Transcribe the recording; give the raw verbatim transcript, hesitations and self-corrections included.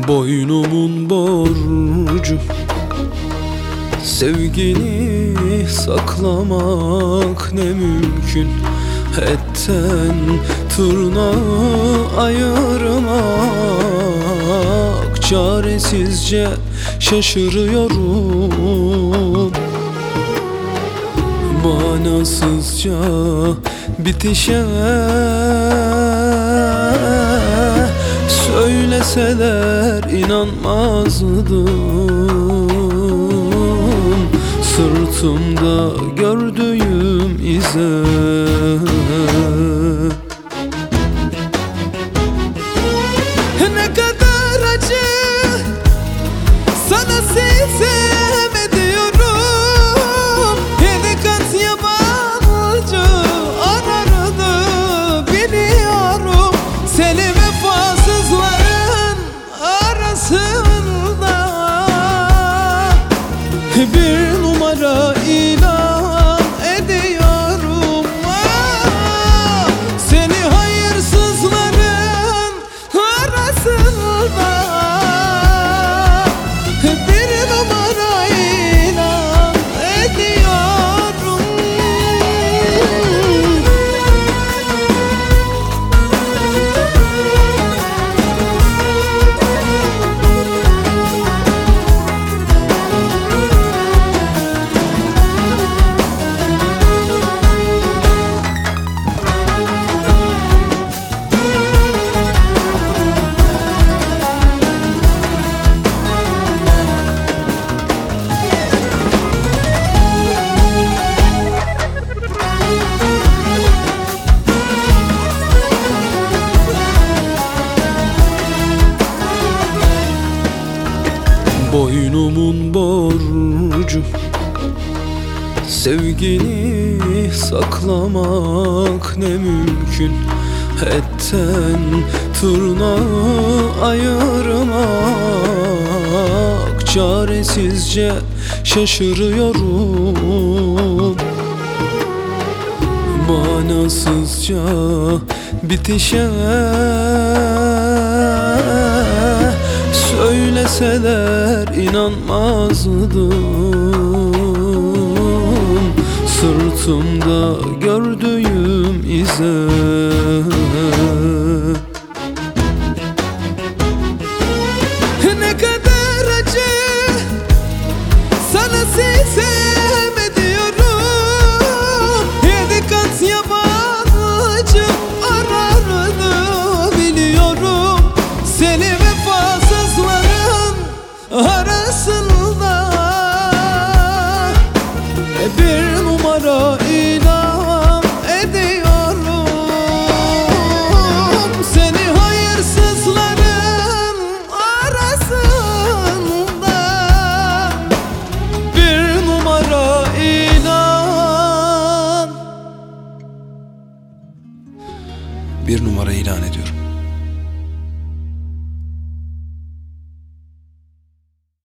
Boynumun borcu, sevgini saklamak ne mümkün. Etten tırnağı ayırmak, çaresizce şaşırıyorum. Manasızca bitişe söyleseler inanmazdım. Sırtımda gördüğüm ize ne kadar acı sana sitem ediyorum. Yedi kat yabancı arardı biliyorum. Seni vefasızların arasında bir numara ilan ediyorum. Ah, seni hayırsızların arasında bir numara ilan ediyorum. Boynumun borcu, sevgini saklamak ne mümkün. Etten tırnağı ayırmak, çaresizce şaşırıyorum. Manasızca bitişe söyleseler inanmazdım. Sırtımda gördüğüm ize